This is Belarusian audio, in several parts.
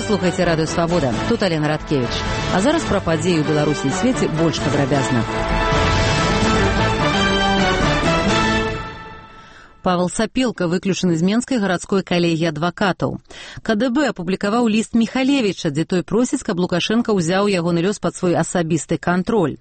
Вы слухаеце радыё Свабода. Тут Алена Радкевіч. А зараз пра падзеі ў Беларусі і свеце больш падрабязна. Павел Сапелка выключаны з Менскай гарадской калегіі адвакатаў. КДБ апублікаваў ліст Міхалевіча, дзе той просіць, каб Лукашенка ўзяў ягоны лёс пад свой асабісты кантроль.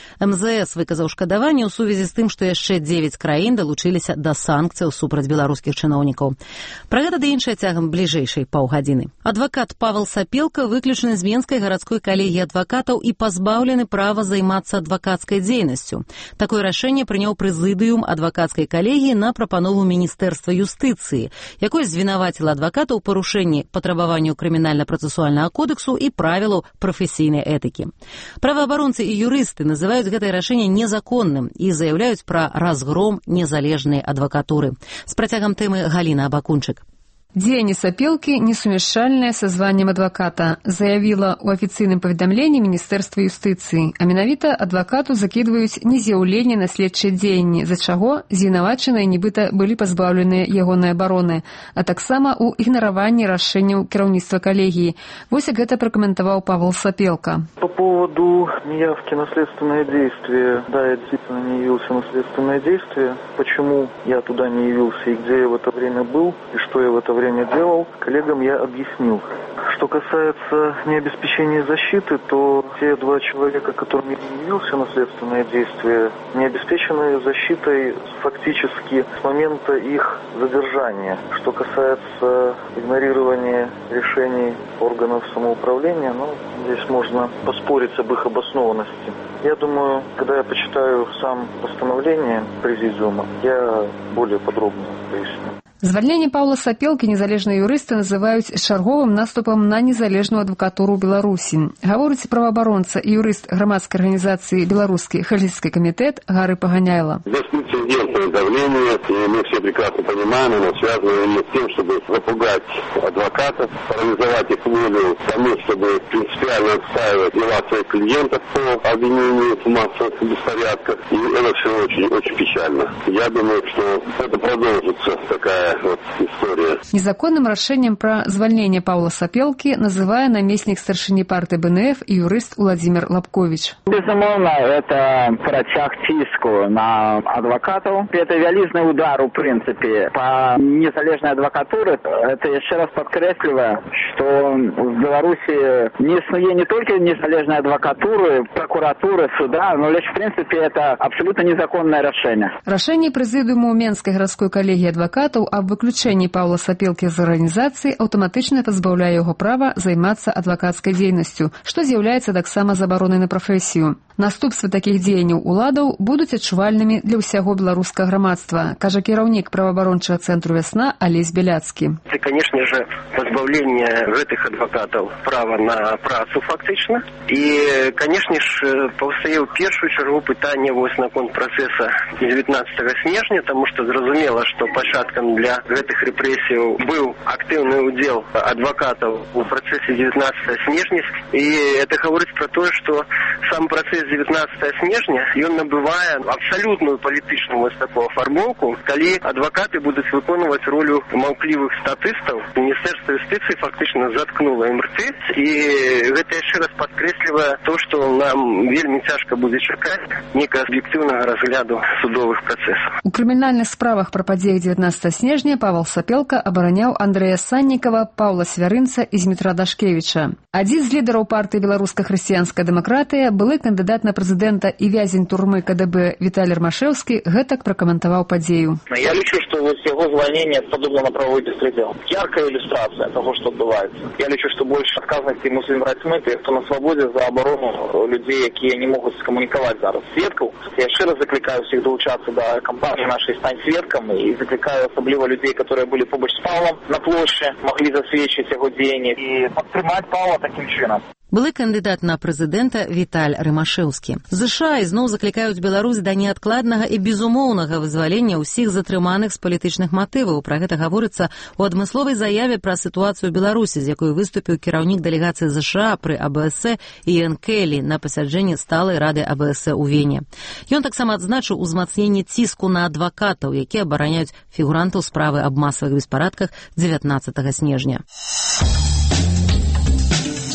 МЗС выказаў шкадаванне ў сувязі з тым, што яшчэ 9 краін далучыліся да санкцыяў супраць беларускіх чыноўнікаў. Пра гэта ды іншае цягам бліжэйшай паўгадзіны. Адвакат Павел Сапелка выключаны з Менскай гарадской калегіі адвакатаў і пазбаўлены права займацца адвакацкай дзейнасцю. Такое рашэнне прыняў прэзідыум адвакацкай калегіі на прапанову Міністэрства юстыцыі, якое звінаваціла адваката ў парушэнні патрабаванняў крымінальна-працэсуальнага кодэксу і правілаў прафесійнай этыкі. Праваабаронцы і юрысты называюць гэтае рашэнне незаконным і заяўляюць пра разгром незалежнай адвакатуры. З працягам тэмы Галіна Абакунчык. Дзеянні Сапелкі несумяшчальныя са званнем адваката, заявіла ў афіцыйным паведамленні Міністэрства юстыцыі. А менавіта адвакату закідваюць нез'яўленне на следчыя дзеянні, за чаго звінавачаныя нібыта былі пазбаўленыя ягонай абароны, а таксама ў ігнараванні рашэнняў кіраўніцтва калегіі. Вось як гэта пракаментаваў Павел Сапелка. По поводу неявки на следственное действие, да, я действительно не явился на следственное действие. Почему я туда не явился и где я в это время был, и что я в это время делал, коллегам я объяснил. Что касается необеспечения защиты, то те 2 человека, которым я не явился на следственное действие, не обеспечены защитой фактически с момента их задержания. Что касается игнорирования решений органов самоуправления, здесь можно поспорить об их обоснованности. Я думаю, когда я почитаю сам постановление Президиума, я более подробно поясню. Звальненне Паўла Сапелкі незалежныя юрысты называюць чарговым наступам на незалежную адвакатуру Беларусі. Гаворыць праваабаронца і юрыст грамадскай арганізацыі «Беларускі хельсінскі камітэт» Гары Паганяйла. Здесь прецедентное давление, и мы все прекрасно понимаем, оно связано именно с тем, чтобы запугать адвокатов, парализовать их волю тому, чтобы принципиально отстаивать дела своих клиентов по обвинению в массовых беспорядках. И это все очень печально. Я думаю, что это продолжится такая история. Незаконным рашэннем пра звальненне Паўла Сапелкі называе намеснік старшыні партыі БНФ і юрыст Владимир Лапкович. Безумоўна, это працяг ціску на адвакатаў. Это вялізны удар, у прынцыпе, па незалежнай адвакатуры. Это яшчэ раз падкрэслівае, што в Беларусі не існуе не толькі незалежнай адвакатуры, прокуратуры, суда, но лишь в прынцыпе это абсолютно незаконнае рашэнне. Рашэнне прэзідыуму Менскай гарадской калегіі адвакатаў аб выключэнні Паўла Сапелкі з арганізацыі аўтаматычна пазбаўляе яго права займацца адвакацкай дзейнасцю, што з'яўляецца таксама забаронай на прафесію. Наступствы такіх дзеянняў уладаў будуць адчувальнымі для ўсяго беларускага грамадства, кажа кіраўнік праваабарончага цэнтру «Вясна» Алесь Беляцкі. Это, конечно же, позбавление гэтых адвокатов права на працу фактично. И, конечно же, паўстае ў першую чаргу пытанне наконт працэса 19 снежня, тому что зразумела, что пачаткам для гэтых рэпрэсіяў быў актыўны удзел адвокатов у працэсе 19 снежня. И это гаворыць про то, что сам працэс 19 снежня, ён набывае абсалютную палітычную такую афармоўку, калі адвакаты будуць выконваць ролю маўклівых статыстаў. Міністэрства юстыцыі фактычна заткнула ім рты, і гэта яшчэ раз падкрэслівае то, што нам вельмі цяжка будзе чакаць некага аб'ектыўнага разгляду судовых працэсаў. У крымінальных справах пра падзеі 19 снежня Павел Сапелка абараняў Андрэя Саннікава, Паўла Свярынца і Змітра Дашкевіча. Адзін з лідараў партыі «Беларуска-хрысціянская дэмакратыя», былы кандыдат на прэзідэнта і вязень турмы КДБ Віталій Рымашэўскі гэтак пракаментаваў падзею. Я лічу, што яго звальнение подобно на правовой беспредел. Яркая иллюстрация того, что отбывается. Я лічу, что больше отказности Muslim Rights Movement, тех, кто на свободе за оборону людей, які не могут скоммуниковать зараз свідків. Я ще раз закликаю всіх долучатися до кампанії нашої «Стань свідком» і закликаю особливо людей, які були побач з Павлом на площі, могли засвідчити його діяння і підтримати Павла таким чином. Былы кандыдат на прэзідэнта Віталь Рымашэўскі. ЗША ізноў заклікаюць Беларусь да неадкладнага і безумоўнага вызвалення ўсіх затрыманых з палітычных матываў. Пра гэта гаворыцца ў адмысловай заяве пра сітуацыю Беларусі, з якой выступіў кіраўнік дэлегацыі ЗША пры АБС Іэн Келлі на пасяджэнні сталай рады АБС у Вене. Ён таксама адзначыў узмацненне ціску на адвакатаў, якія абараняюць фігурантаў справы аб масавых беспарадках 19 снежня.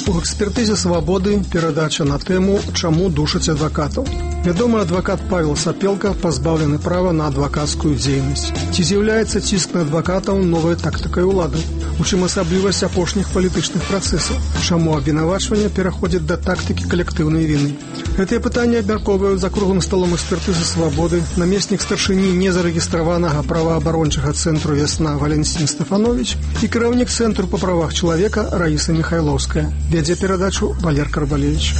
У экспертызе «Свабоды» перадача на тэму «Чаму душаць адвакатаў?». Вядомы адвакат Павел Сапелка пазбаўлены права на адвакацкую дзейнасць. Ці з'яўляецца ціск на адвакатаў новай тактыкай улады? У чым асаблівасць апошніх палітычных працэсаў? Чаму абвінавачванне пераходзіць да тактыкі калектыўнай віны? Гэтыя пытанні абмяркоўваюць за круглым сталом экспертызы «Свабоды» намеснік старшыні незарэгістраванага праваабарончага цэнтру «Вясна» Валенцін Стефанович і кіраўнік цэнтру па правах чалавека Раіса Михайловская. Вядзе перадачу Валер Карбалевич.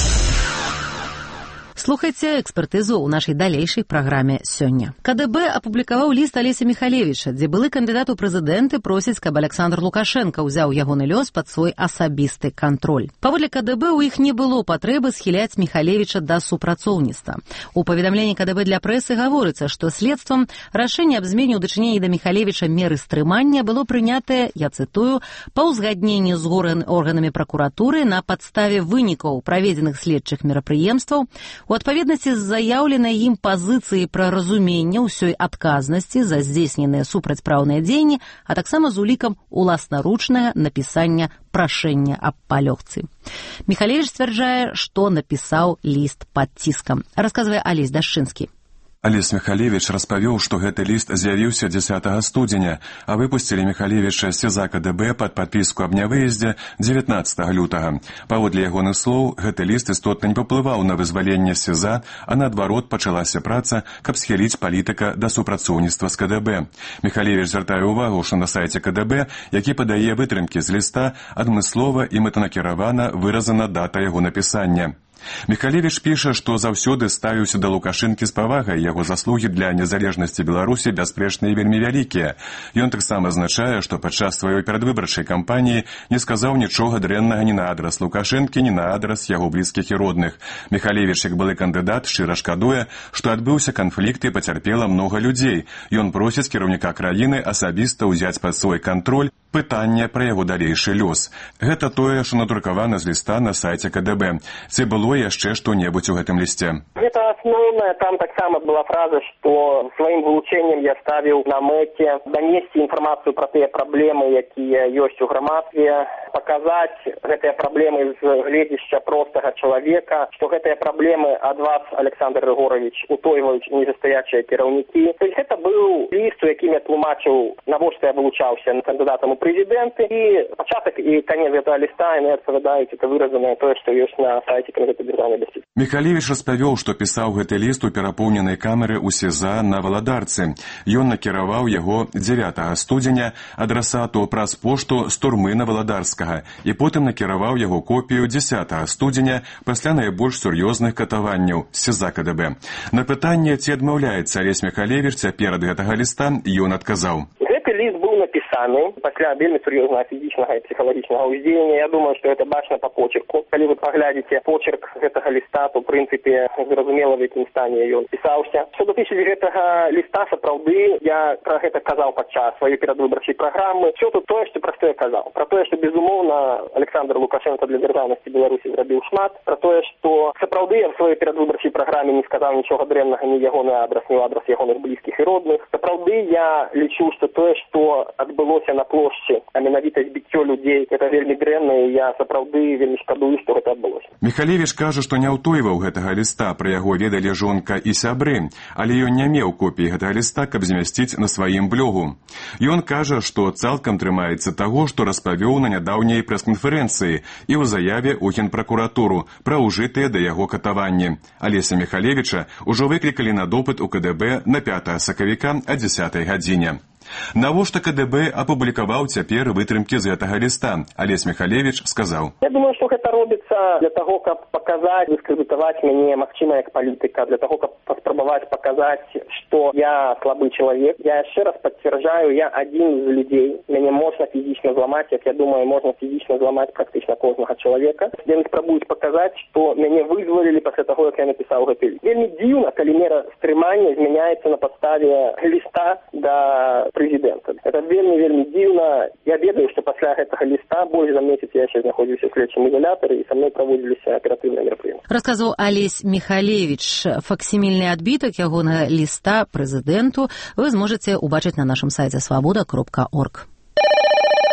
Слухайце экспертызу ў нашай далейшай праграме сёння. КДБ апублікаваў ліст Алеся Михалевіча, дзе былы кандыдат у прэзідэнты просіць, каб Александр Лукашенко ўзяў ягоны лёс пад свой асабісты кантроль. Паводле КДБ у іх не было патрэбы схіляць Михалевіча да супрацоўніцтва. У паведамленні КДБ для прэсы гаворыцца, што следствам рашэнне аб змене ў дачыненні да Михалевіча меры стрымання было прынятае, я цытую, па ўзгадненні з органамі пракуратуры на падставе вынікаў праведзеных следчых мерапрыемстваў, у адпаведнасці з заяўленай ім пазіцыі пра разуменне ўсёй адказнасці за здзейсненыя супрацьпраўныя дзеянні, а таксама з улікам уласнаручнага напісання прашэння аб палёгцы. Михалевіч сцвярджае, што напісаў ліст пад ціскам. Расказвае Алесь Дашчынскі. Алесь Михалевич распавёў, што гэты ліст з'явіўся 10 студзеня, а выпусцілі Михалевіча з СІЗА КДБ пад падпіску аб нявыездзе 19 лютага. Паводле ягоных слоў, гэты ліст істотна не паўплываў на вызваленне СІЗА, а наадварот пачалася праца, каб схіліць палітыка да супрацоўніцтва з КДБ. Михалевич звяртае ўвагу, што на сайце КДБ, які падае вытрымкі з ліста, адмыслова і мэтанакіравана выразана дата яго напісання. Михалевич піша, што заўсёды ставіўся да Лукашэнкі з павагай, яго заслугі для незалежнасці Беларусі бясспрэчна і вельмі вялікія. Ён таксама азначае, што падчас сваёй перадвыбарчай кампаніі не сказаў нічога дрэннага ні на адрас Лукашэнкі, ні на адрас яго блізкіх і родных. Михалевич, як былы кандыдат, шчыра шкадуе, што адбыўся канфлікт і пацярпела многа людзей. Ён просіць кіраўніка краіны асабіста ўзяць пад свой кантроль пытанне пра яго далейшы лёс. Гэта тое, што надрукавана з ліста на сайце КДБ. Ці было яшчэ што-небудзь у гэтым лісце? Гэта асноўная, там таксама была фраза, што сваім вылучэннем я ставіў на мэце данесці інфармацыю пра тыя праблемы, якія ёсць у грамадстве, паказаць гэтыя праблемы з гледзішча простага чалавека, што гэтыя праблемы ад вас, Александр Григорович, утойваюць нижэстаячыя кіраўнікі. То есть гэта быў ліст, у якім я тлумачыў, навошта я вылучаўся кандыдатам у прэзідэнты, і пачатак і канец гэтага ліста, і адпавядаюць, это выразанае тое, што ёсць на сайце Камітэта дзяржаўнай бяспекі. Михалевич распавёў, што пісаў гэты ліст у перапоўненай камеры ў СІЗА на Валадарцы. Ён накіраваў яго 9 студзеня адрасату праз пошту з турмы на Валадарскага і потым накіраваў яго копію 10 студзеня пасля найбольш сур'ёзных катаванняў з СІЗА КДБ. На пытанне, ці адмаўляецца Алесь Михалевич цяпер ад гэтага ліста, ён адказаў. Гэты ліст быў напісаны пасля вельмі сур'ёзнага фізічнага і псіхалагічнага ўздзеяння. Я думаю, што гэта бачна па почерку. Калі вы паглядзіце почерк гэтага ліста, то, ў прынцыпе, зразумела, в якім стане ён пісаўся. Што датычыць гэтага ліста, сапраўды, я пра гэта казаў падчас сваёй перадвыбарчай праграмы. Все тут тое, што пра што я казаў. Пра тое, што, безумоўна, Александр Лукашенко для дзяржаўнасці Беларусі зрабіў шмат. Пра тое, што сапраўды я в сваёй перадвыбарчай праграме не сказаў нічога дрэннага ні ягоны адрас, ні адрас ягоных блізкіх і родных. Сапраўды я лічу, што тое, што адбылося на плошчы, а менавіта збіццё людзей, гэта вельмі дрэнна, і я сапраўды вельмі шкадую, што гэта адбылося. Михалевич кажа, што не ўтойваў гэтага ліста, пра яго ведалі жонка і сябры, але ён не меў копіі гэтага ліста, каб змясціць на сваім блогу. Ён кажа, што цалкам трымаецца таго, што распавёў на нядаўняй прэс-канферэнцыі і ў заяве ў Генпракуратуру пра ўжытыя да яго катаванні. Алеся Михалевича ўжо выклікалі на допыт у КДБ на 5 сакавіка о 10 гадзіне. Навошта КДБ апублікаваў цяпер вытрымкі з гэтага ліста? Алесь Михалевич сказаў. Я думаю, што гэта робіцца для таго, каб паказаць, дыскрэдытаваць мяне, магчыма, як палітыка, для таго, каб паспрабаваць паказаць, што я слабы чалавек. Я яшчэ раз пацвярджаю, я адзін з людзей. Мяне можна фізічна зламаць, як я думаю, можна фізічна зламаць практычна кожнага чалавека. Яны спрабуюць паказаць, што мяне вызвалілі пасля таго, як я напісаў гэты ліст. Вельмі дзіўна, калі мера стрымання змяняецца на падставе ліста да прэзідэнта. Это вельмі дзіўна. Я ведаю, што пасля гэтага ліста больш за месяц я яшчэ знаходзіўся ў следчым изолятары, і са мной праводзіліся аператыўныя мерапрыемствы. Расказаў Алесь Михалевич. Факсімільны адбітак ягонага ліста прэзідэнту вы зможаце ўбачыць на нашым сайце swaboda.org.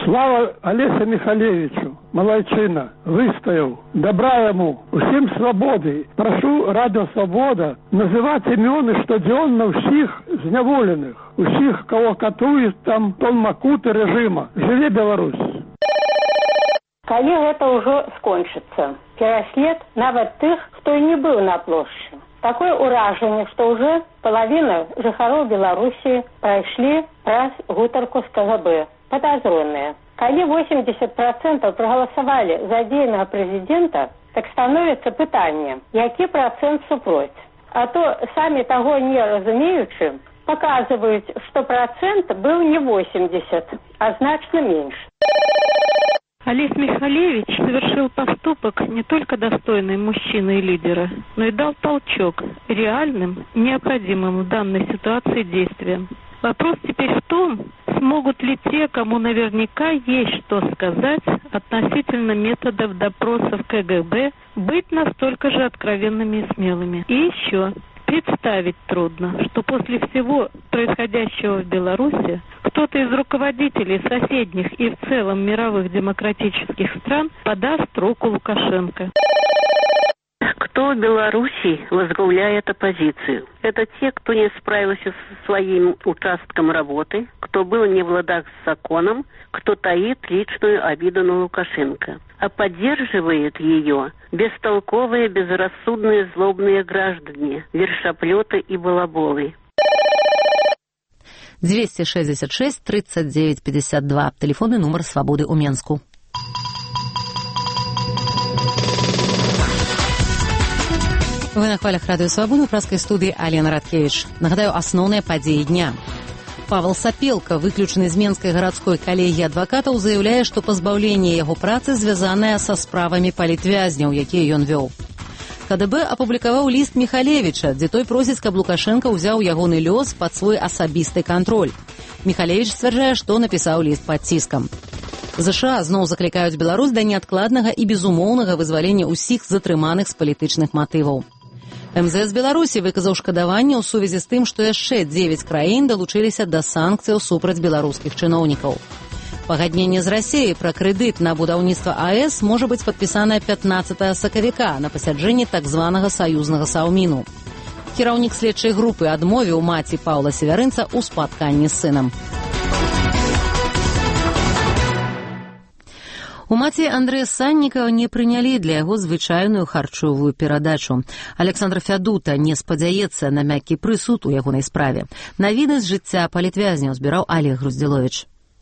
Слава Олесю Михалевичу, молодчина, выстоял. Добра ему, всем свободы. Прошу Радио Свобода называть имена стадионно всех зневоленных, всех, кого катуют там тонмакуты режима. Живи Беларусь! Калі гэта ўжо скончыцца, пераслед нават тых, хто і не быў на плошчы. Такое ўражанне, што ўжо палавіна жыхароў Беларусі прайшлі праз гутарку з КГБ. Подозренные. Калі 80% проголосовали за дзейнага прэзідэнта, так становіцца пытанне, які працэнт супроць. А то самі таго не разумеючы, показываюць, што працэнт быў не 80, а значна меньше. Олесь Михалевич совершил поступок не только достойный мужчины и лидера, но и дал толчок реальным, необходимым в данной ситуации действиям. Вопрос теперь в том, смогут ли те, кому наверняка есть что сказать относительно методов допросов КГБ, быть настолько же откровенными и смелыми. И еще, представить трудно, что после всего происходящего в Беларуси кто-то из руководителей соседних и в целом мировых демократических стран подаст руку Лукашенко. Кто в Беларуси возглавляет оппозицию? Это те, кто не справился со своим участком работы, кто был не в ладах с законом, кто таит личную обиду на Лукашенко. А поддерживает ее бестолковые, безрассудные, злобные граждане, вершоплеты и балаболы. 266 39 52. Телефонный номер «Свободы» у Менску. Вы на хвалях Радио Свободы, в праскай студии Алена Радкевич. Нагадаю, основные подеи дня. Павел Сапелка, выключены из Менской городской коллегии адвокатов, заявляет, что позбавление его працы связанное со справами палітвязняў, якія ён вёў. КДБ апублікаваў ліст Михалевича, дзе той просіць, каб Лукашенко ўзяў ягоны лёс пад свой асабісты кантроль. Михалевич сцвярджае, што напісаў ліст пад ціскам. ЗША зноў заклікаюць Беларусь да неадкладнага і безумоўнага вызвалення ўсіх затрыманых з палітычных матываў. МЗС Беларусі выказаў шкадаванне ў сувязі з тым, што яшчэ 9 краін далучыліся да санкцыяў супраць беларускіх чыноўнікаў. Пагадненне з Расіяй пра крэдыт на будаўніцтва АЭС можа быць падпісанае 15 сакавіка на пасяджэнні так званага саюзнага саўміну. Кіраўнік следчай групы адмовіў маці Паўла Севярынца ў спатканні з сынам. У маці Андрэя Саннікава не прынялі для яго звычайную харчовую перадачу. Александр Фядута не спадзяецца на мяккі прысуд у ягонай справе. Навіны з жыцця палітвязняў збіраў Олег Груздзіловіч.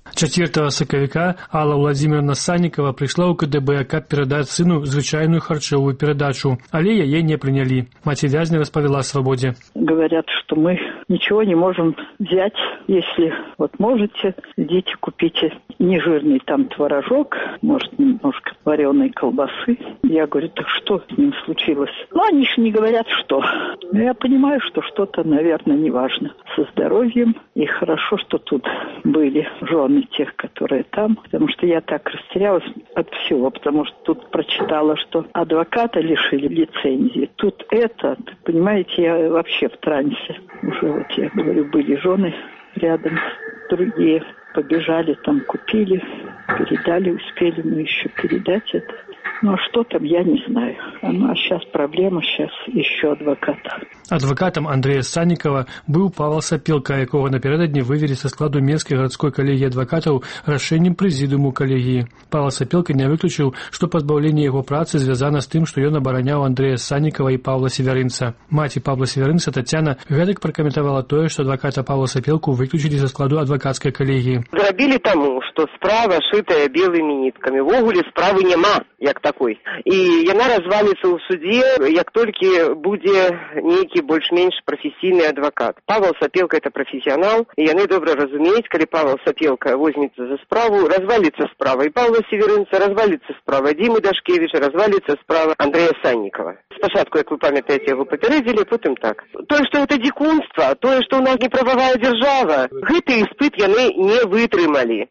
4 сакавіка Алла Владимировна Санникова пришла у КДБ, каб передать сыну звычайную харчовую передачу, але яе не приняли. Мать вязня распавяла свободе. Говорят, что мы ничего не можем взять, если вот можете, идите купите нежирный там творожок, может немножко вареной колбасы. Я говорю, так что с ним случилось? Ну, они же не говорят, что. Но я понимаю, что что-то, наверное, неважно со здоровьем. И хорошо, что тут были жены тех, которые там, потому что я так растерялась от всего, потому что тут прочитала, что адвоката лишили лицензии. Тут это, понимаете, я вообще в трансе. Уже вот я говорю, были жены рядом, другие побежали, там купили, передали, успели мы еще передать это. Ну а что там, я не знаю. Ну а сейчас проблема, сейчас еще адвоката. Адвокатом Андрея Санникова быў Павел Сапелка, якога напярэдадні вывелі са складу Менскай гарадской калегіі адвакатаў рашэннем прэзідыуму калегіі. Павел Сапелка не выключыў, што пазбаўленне яго працы звязана з тым, што ён абараняў Андрэя Санникова і Паўла Севярынца. Маці Павла Севярынца Тацяна гэтак пракаментавала тое, што адваката Павла Сапелку выключылі са складу адвакацкай калегіі. Зрабілі таму, што справа шытая белымі ніткамі. Вогуле справы няма як такой. І яна разваліцца ў судзе, як толькі будзе нейкі больш-менш прафесійны адвакат. Павел Сапелка — это профессионал, и яны добра разумеюць, калі Павел Сапелка возьмецца за справу, развалится справа и Павла Северынца, развалится справа Димы Дашкевича, развалится справа Андрея Санникова. Спачатку, як вы памятаеце, яго папярэдзілі, потым так. Тое, што это дзікунства, тое, што ў нас неправавая дзяржава, гэты іспыт яны не вытрымалі.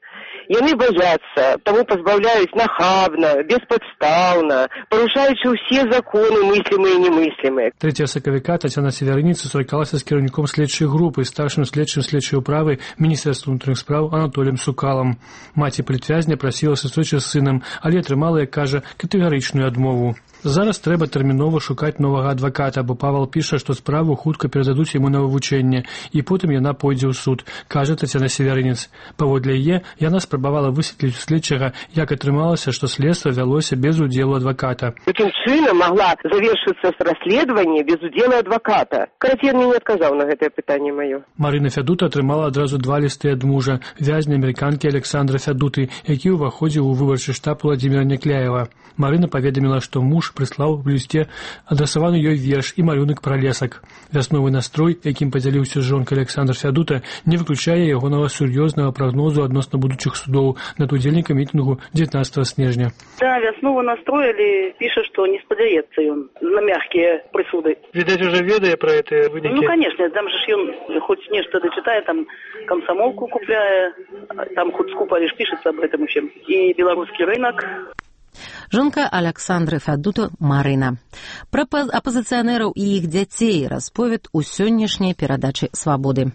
Яны боятся, тому позбавляюць нахабна, бесподстаўна, парушаючы ўсе законы мыслімыя і немыслімыя. 3 сакавіка Тацяна Севярыніц сустракалася з кіраўніком следчай групы, старшым следчым следчай управы Міністэрства ўнутраных спраў Анатоліем Сукалам. Маці палітвязня прасіла сустрэчы з сынам, але атрымала, як кажа, катэгарычную адмову. Зараз трэба тэрмінова шукаць новага адваката, бо Павал піша, што справу хутка перададуць яму на вывучэнне, і потым яна пойдзе ў суд, кажа Тацяна Севярынец. Паводле яе, яна спрабавала высветліць у следчага, як атрымалася, што следства вялося без удзелу адваката. Таким чынам могла завершыцца расследаванне без удзелу адваката. Карацей, мне не адказаў на гэтае пытанне маё. Марына Фядута атрымала адразу 2 лісты ад мужа, вязня амерыканкі Александра Фядуты, які ўваходзіў у выбарчы штаб Владзіміра Някляева. Марына паведаміла, што муж прыслаў у лісце адрасаваны ёй верш і малюнак пра лесак. Вясновы настрой, якім падзяліўся з жонкай Александр Фядута, не выключае ягонага сур'ёзнага прагнозу адносна будучых судоў над удзельнікам мітынгу 19 снежня. Да, вясновы настрой, але піша, што не спадзяецца ён на мягкія прысуды. Відаць, уже ведае пра гэтыя вынікі? Ну, конечно, там же ж ён хоць нешта дачытае, там камсамолку купляе, там хоць скупа лишь пішацца об этом усім. І беларускі рынок. Жонка Александры Фядута Марына. Пра апазіцыянераў і іх дзяцей расповед у сённяшняй перадачы «Свабоды».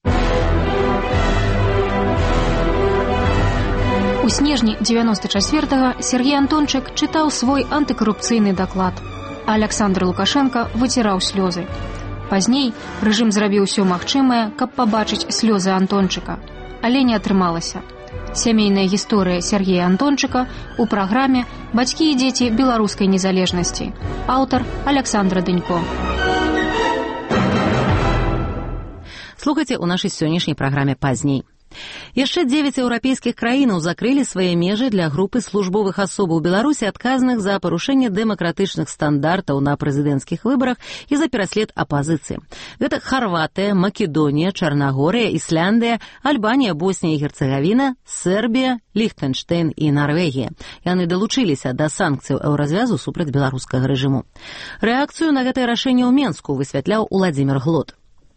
У снежні 94-го Сергей Антончык чытаў свой антыкарупцыйны даклад, а Александр Лукашенко выціраў слёзы. Пазней рэжым зрабіў усё магчымае, каб пабачыць слёзы Антончыка, але не атрымалася. Сямейная гісторыя Сергея Антончыка у праграме «Бацькі і дзеці беларускай незалежнасці». Аўтар Александра Дынько. Слухайце ў нашай сённяшняй праграме пазней. Яшчэ 9 еўрапейскіх краінаў закрылі свае межы для групы службовых асобаў Беларусі, адказных за парушэнне дэмакратычных стандартаў на прэзідэнцкіх выбарах і за пераслед апазіцыі. Гэта Харватыя, Македонія, Чарнагорыя, Ісляндыя, Альбанія, Боснія і Герцегавіна, Сербія, Ліхтэнштэйн і Нарвегія. Яны далучыліся да санкцыяў еўразвязу супраць беларускага рэжыму. Рэакцыю на гэтае рашэнне ў Менску высвятляў Уладзімір Глот.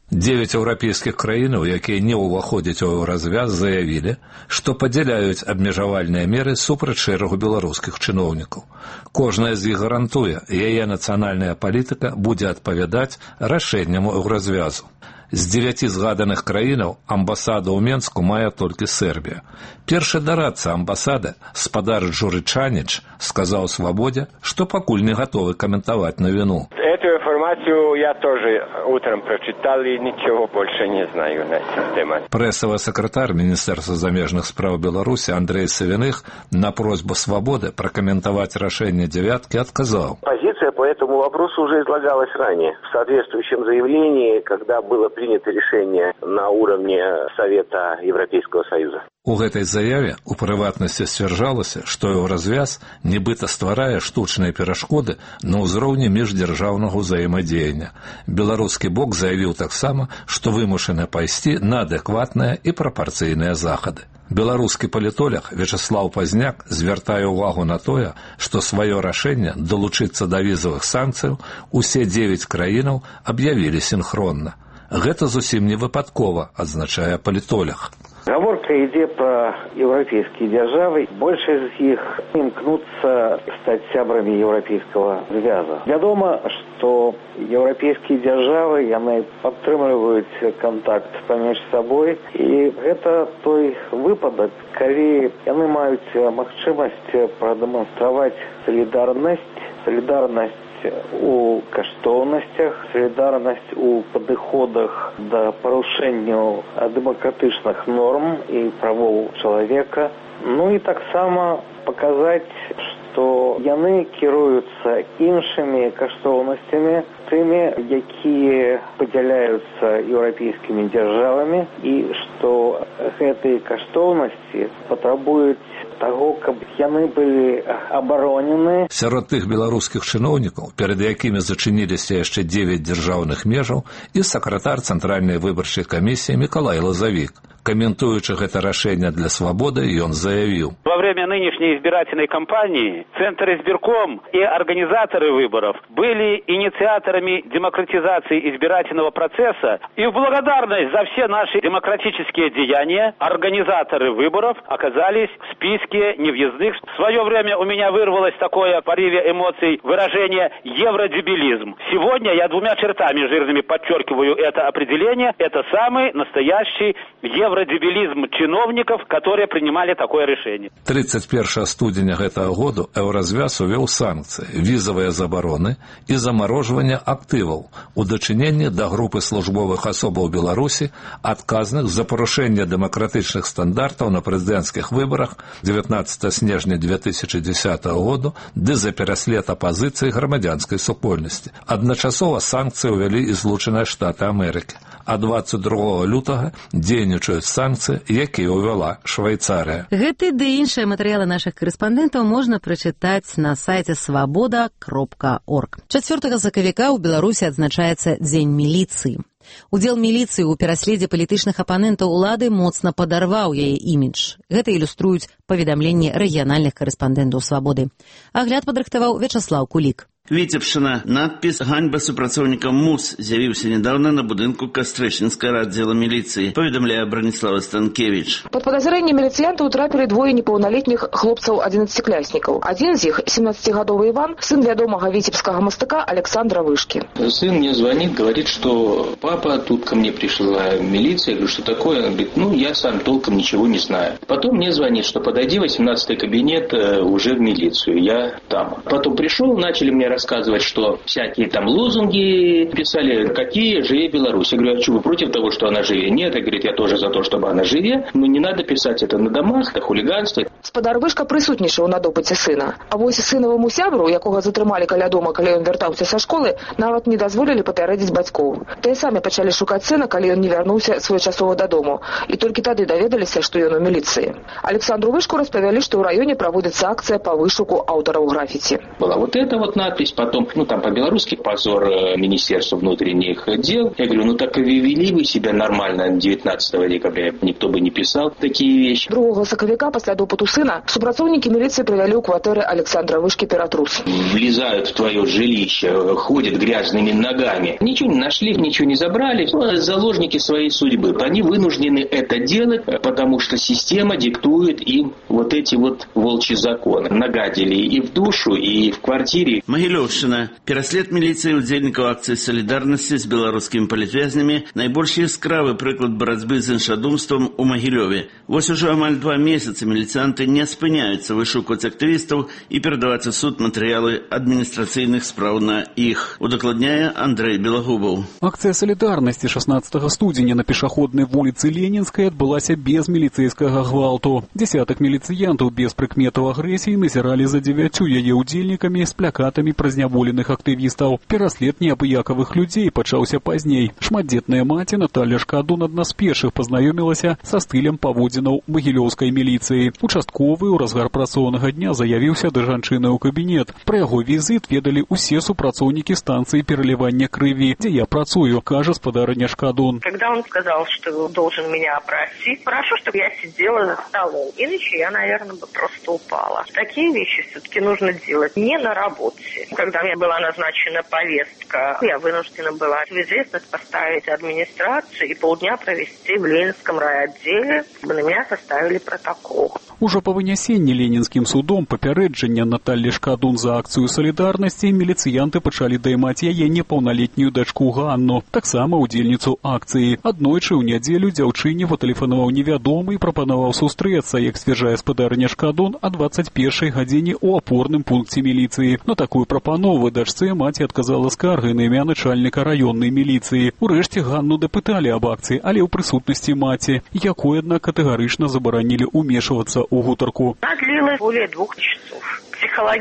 9 еўрапейскіх краінаў, якія не ўваходзяць у еўразвяз, заявілі, што падзяляюць абмежавальныя меры супраць шэрагу беларускіх чыноўнікаў. Кожная з іх гарантуе, яе нацыянальная палітыка будзе адпавядаць рашэнням еўразвязу. З 9 згаданых краінаў амбасаду ў Менску мае толькі Сербія. Першы дарадца амбасады, спадар Джурычаніч, сказаў «Свабодзе», што пакуль не гатовы каментаваць навіну. Эту информацию я тоже утром прочитал и ничего больше не знаю на эту тему. Прэсавы сакратар Міністэрства замежных спраў Беларусі Андрей Савиных на просьбу «Свободы» прокомментовать решение «девятки» отказал. Позиция по этому вопросу уже излагалась ранее в соответствующем заявлении, когда было принято решение на уровне Совета Европейского Союза. У гэтай заяве у прыватнасці сцвярджалася, што еўразвяз нібыта стварае штучныя перашкоды на ўзроўні міждзяржаўнага ўзаемадзеяння. Беларускі бок заявіў таксама, што вымушаны пайсці на адэкватныя і прапарцыйныя захады. Беларускі палітолог Вячаслаў Пазняк звяртае ўвагу на тое, што сваё рашэнне далучыцца да візавых санкцыяў усе 9 краінаў аб'явілі сінхронна. Гэта зусім не выпадкова, адзначае палітолог. Гаворка ідзе пра еўрапейскія дзяржавы. Большасць з іх імкнуцца стаць сябрамі еўрапейскага звяза. Вядома, што еўрапейскія дзяржавы, яны падтрымліваюць кантакт паміж сабой, і гэта той выпадак, калі яны маюць магчымасць прадэманстраваць салідарнасць у каштоўнасцях, салідарнасць у падыходах да парушэнняў дэмакратычных норм і правоў чалавека. Ну і таксама паказаць, што яны кіруюцца іншымі каштоўнасцямі, тымі, якія падзяляюцца еўрапейскімі дзяржавамі, і што гэтыя каштоўнасці патрабуюць таго, каб яны былі абаронены. Сярод тых беларускіх чыноўнікаў, перад якімі зачыніліся яшчэ 9 дзяржаўных межаў, і сакратар Цэнтральнай выбарчай камісіі Мікалай Лазавік. Каментуючы гэта рашэнне для «Свободы», ён заявіў: во время нынешней избирательной кампании Центр избирком и организаторы выборов были инициаторами демократизации избирательного процесса, и в благодарность за все наши демократические деяния организаторы выборов оказались в списке невъездных. В свое время у меня вырвалось такое в порыве эмоций выражение «евродебилизм». Сегодня я двумя чертами жирными подчеркиваю это определение. Это самый настоящий евродебилизм чиновников, которые принимали такое решение. 31 студзеня гэтага году Еўразвяз увёў санкцыі, візавыя забароны і замарожвання актываў у дачыненні да групы службовых асобаў Беларусі, адказных за парушэнне дэмакратычных стандартаў на прэзідэнцкіх выбарах 19 снежня 2010 году ды за пераслед апазіцыі грамадзянскай супольнасці. Адначасова санкцыі ўвялі і Злучаныя Штаты Амерыкі. А 22 лютага дзейнічаюць санкцыі, якія ўвяла Швейцарыя. Гэты ды іншыя матэрыялы нашых корэспандэнтаў можна прачытаць на сайце свабода.орг. 4 сакавіка ў Беларусі адзначаецца Дзень міліцыі. Удзел міліцыі ў пераследзе палітычных апанентаў улады моцна падарваў яе імідж. Гэта ілюструюць паведамленні рэгіянальных корэспандэнтаў «Свабоды». Агляд падрыхтаваў Вячаслаў Кулік. Віцебшчына. Надпіс «Ганьба супрацоўнікам МУС» з'явіўся недавно на будынку Кастрычынскага аддзела міліцыі, паведамляе Браніслава Станкевіч. Под падазрэнне міліцыянтаў трапілі двое непаўналетніх хлопцаў 11-кляснікаў. Адзін з іх, 17-гадовы Иван, сын вядомага віцебскага мастака Александра Вышки. Сын мне звонит, говорит, что папа, тут ко мне пришла милиция. Я говорю, что такое? Он говорит, я сам толком ничего не знаю. Потом мне звонит, что подойди, 18-й кабинет, уже в милицию. Я там. Потом пришел, начали мне рассказывать, что всякие там лозунги писали, какие живе Беларусь. Я говорю, а что, вы против того, что она живе? Нет, я говорю, я тоже за то, чтобы она живе, но не надо писать это на домах, это хулиганство. Спадар Вышка прысутнічаў на допыце сына. А вось сынаваму сябру, якога затрымалі каля дома, калі ён вяртаўся са школы, нават не дазволілі папярэдзіць бацькоў. Тыя самі пачалі шукаць сына, калі ён не вярнуўся своечасова дадому. І толькі тады даведаліся, што ён у міліцыі. Александру Вышку распавялі, што ў раёне праводзіцца акцыя па вышуку аўтараў графіці. Была вот эта вот надпись, потом, там по-белорусски позор Министерства внутренних дел. Я говорю, так и вели вы себя нормально 19 декабря. Никто бы не писал такие вещи. 2 сакавіка пасля допыту сына супрацоўнікі міліцыі прывялі ў кватэры Александра Вышки Ператрус. Влезают в твое жилище, ходят грязными ногами. Ничего не нашли, ничего не забрали. Заложники своей судьбы. Они вынуждены это делать, потому что система диктует им вот эти вот волчьи законы. Нагадили и в душу, и в квартире. Магілёўшчына. Пераслед міліцыі ўдзельнікаў акцыі салідарнасці з беларускімі палітвязнямі найбольш яскравы прыклад барацьбы з іншадумствам у Магілёве. Вось ужо амаль 2 месяцы міліцыянты не спыняюцца вышукваць актывістаў і перадаваць у суд матэрыялы адміністрацыйных спраў на іх. Удакладняе Андрэй Белагубаў. Акцыя салідарнасці 16 студзеня на пешаходнай вуліцы Ленінскай адбылася без міліцэйскага гвалту. Десятак міліцыянтаў без прыкметаў агрэсіі назіралі за 9 яе ўдзельнікамі з плакатамі пра зняволеных актывістаў. Пераслед неабыякавых людзей пачаўся пазней. Шматдзетная маці Наталья Шкадун адна з першых пазнаёмілася са стылем паводзінаў магілёўскай міліцыі. Участковы ў разгар працоўнага дня заявіўся да жанчыны ў кабінет. Пра яго візіт ведалі ўсе супрацоўнікі станцыі пералівання крыві, дзе я працую, кажа спадарыня Шкадун. Когда он сказал, что должен меня опросить, прошу, чтобы я сидела за столом. Иначе я, наверное, бы просто упала. Такие вещи все-таки нужно делать не на работе. Когда мне была назначена повестка, я вынуждена была в известность поставить администрацию и полдня провести в Ленинском райотделе. На меня составили протокол. Ужо па вынясенні ленінскім судом папярэджання Натальі Шкадун за акцыю салідарнасці міліцыянты пачалі даймаць яе непаўналетнюю дачку Ганну, таксама удзельніцу акцыі. Аднойчы ў нядзелю дзяўчыне патэлефанаваў невядомы і прапанаваў сустрэцца, як сцвярджае спадарыня Шкадун, о 21 гадзіне ў апорным пункце міліцыі. На такую прапанову дачцэ маці адказала скаргай на імя начальніка раённай міліцыі. Урэшце Ганну дапыталі аб акцыі, але ў прысутнасці маці, якой, аднак, катэгарычна забаранілі ўмешвацца ў гутарку. Она длилась более 2 часов. Психологически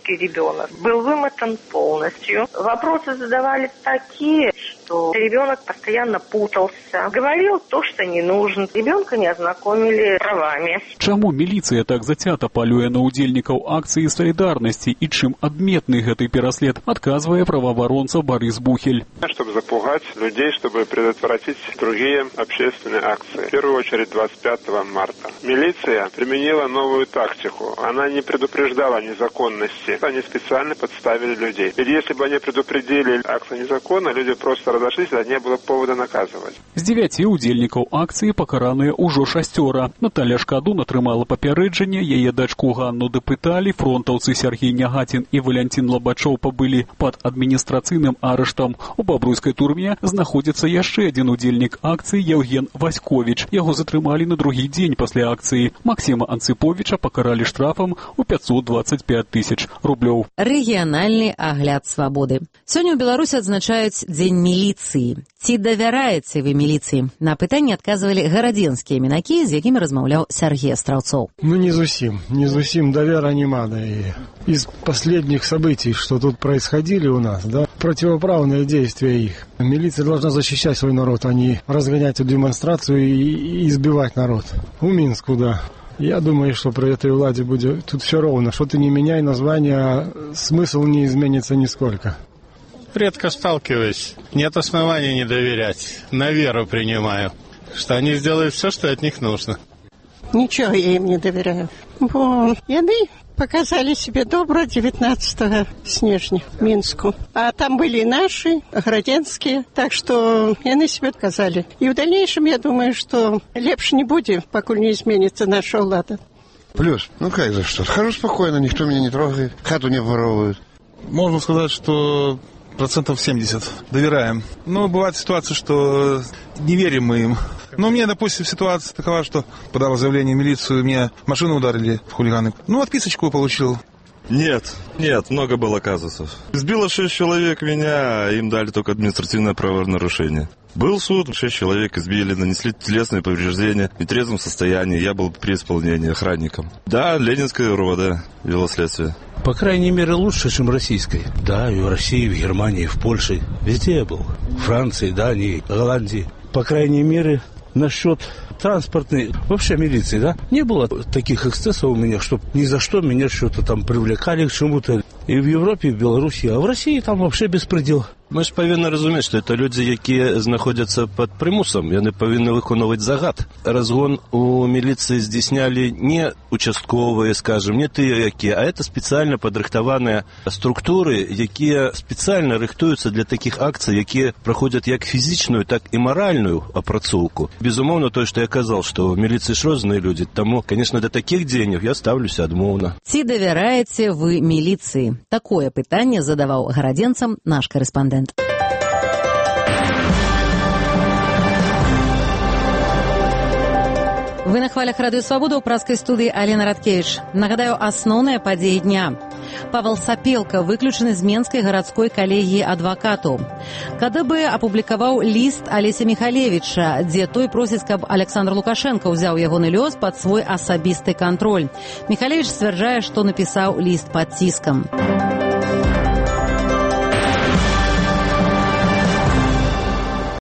белорусский ребенок был вымотан полностью. Вопросы задавали такие, что ребенок постоянно путался, говорил то, что не нужно. Ребенка не ознакомили с правами. Чаму міліцыя так зацята палюе на удзельнікаў акцыі салідарнасці і чым адметны гэты пераслед, адказвае праваабаронца Борис Бухель. Чтобы запугать людей, чтобы предотвратить другие общественные акции. В первую очередь 25 марта. Милиция применила новую тактику. Она не предупреждала незаконности. Они специально подставили людей. Ведь если бы они предупредили акцию незаконно, люди просто разошлись, а не было повода наказывать. З 9 удзельнікаў акцыі пакараныя ўжо 6. Наталя Шкадун атрымала папярэджанне, яе дачку Ганну дапыталі, фронтаўцы Сергей Нягатин і Валянцін Лабачоў пабылі пад адміністрацыйным арыштам. У бабруйскай турме знаходзіцца яшчэ адзін удзельнік акцыі Евген Васьковіч. Яго затрымалі на другі дзень пасля акцыі. Максима Анцыповіча пакаралі штрафам у 525 тысяч рублёў. Рэгіянальны агляд свабоды. Сёння ў Беларусі адзначаюць Дзень міліцыі. Ці давяраеце вы міліцыі? На пытанне адказвалі гарадзенскія мінакі, з якімі размаўляў Сергей Астраўцоў. Не зусім давера нема. Да, и из последних событий, что тут происходили у нас, да, противоправные действия их. Милиция должна защищать свой народ, а не разгонять эту демонстрацию и избивать народ. У Минску, да. Я думаю, что при этой владе будет тут все ровно. Что ты не меняй название, а смысл не изменится нисколько. Редко сталкиваюсь. Нет оснований не доверять. На веру принимаю, что они сделают все, что от них нужно. Ничего я им не доверяю. Бо яны показали себе добро 19 снежня в Минску. А там были и наши, граденские, так что яны себе отказали. И в дальнейшем, я думаю, что лепше не будет, пока не изменится наша влада. Плюс, как же что, хожу спокойно, никто меня не трогает, хату не воровывают. Можно сказать, что 70% доверяем. Но бывает ситуация, что не верим мы им. Но мне, допустим, ситуация такова, что подал заявление в милицию, мне машину ударили в хулиганы. Отписочку получил. Нет, много было казусов. Сбило 6 человек меня, им дали только административное правонарушение. Был суд, 6 человек избили, нанесли телесные повреждения в нетрезвом состоянии. Я был при исполнении охранником. Да, Ленинское РОВД вело следствие. По крайней мере, лучше, чем российской. Да, и в России, и в Германии, и в Польше. Везде я был. В Франции, Дании, Голландии. По крайней мере, насчет транспортной, вообще милиции, да, не было таких эксцессов у меня, чтобы ни за что меня что-то там привлекали к чему-то. И в Европе, и в Беларуси, а в России там вообще беспредел. Ми ж повинні розуміти, що це люди, які знаходяться під примусом, вони повинні виконувати загад. Розгон у міліції здійсняли не участкові, скажімо, не ті, які, а це спеціально підрихтовані структури, які спеціально рихтуються для таких акцій, які проходять як фізичну, так і моральну опрацовку. Безумовно, то, що я казав, що в міліції ж різні люди, тому, звісно, до таких денег я ставлюся відмовно. Ці довіряєте ви міліції? Такое питання задавав гарадзенцам наш кореспондент. Вы на хвалях Радио Свобода, у праской студии Алена Радкевич. Нагадаю, основная падзея дня. Павел Сапелка выключен из Менской городской коллегии адвокатов. КДБ опубликовал лист Олеся Михалевича, где той просит, каб Александр Лукашенко взял ягоны лёс под свой особистый контроль. Михалевич стверджае, что написал лист под тиском.